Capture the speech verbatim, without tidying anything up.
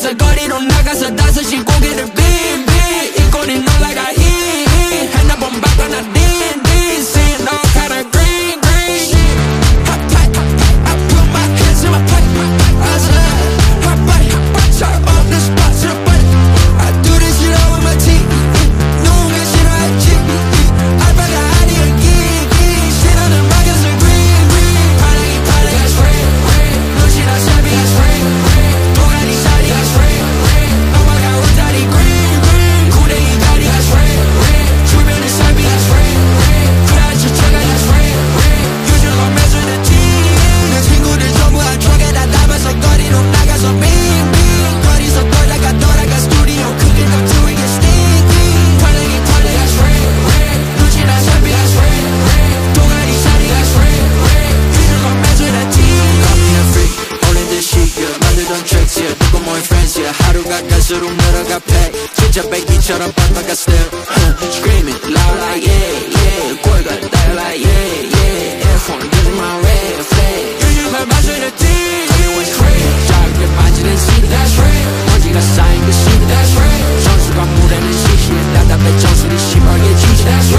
담아서 거리로 나가서 다섯시 고개를 빙빙 이 꼴이 놀라가 히 핸드폰 바꿔 나 딘딘 Seeing all kind of green green Hot tight, I put my hands in my pocket I said, hot body, chop up the spot to the button I do this shit all with my teeth 누군가 싫어했지 알바가 아니야 기기 신나는 막에서 green green 파랑이 파랑이 that's red red 눈치나 샵이 that's red red 동안이 샤리 that's red red 엄마가 울다리 green green 구덩이 가리 that's red red 주변은 샵이 that's red red 그라지 차가 that's red red 요즘 measure the team 내 친구들 전부 한 truck에 다 담아서 거리로 나가서 빙빙 거리서 돌다가 돌아가 스튜디오 크게 더 doing it stinky 파랑이 파랑이 that's red red 눈치나 샵이 that's red red 동안이 샤리 that's red red 요즘 measure the team Copy and freak only this shit yeah 만들던 tricks yeah 누구 more friends yeah 하루가 갈수록 늘어가 pay 진짜 백기처럼 빡빡한 still Screaming loud like yeah yeah 꼴가 달 like yeah yeah F1 using my red flag 요즘은 measure the team Everyone's crazy 작게 빠지는 seat that's red 먼지가 쌓인 그 seat that's red 선수가 물에는 시시해 답답해 정수리 심하게 지지 that's red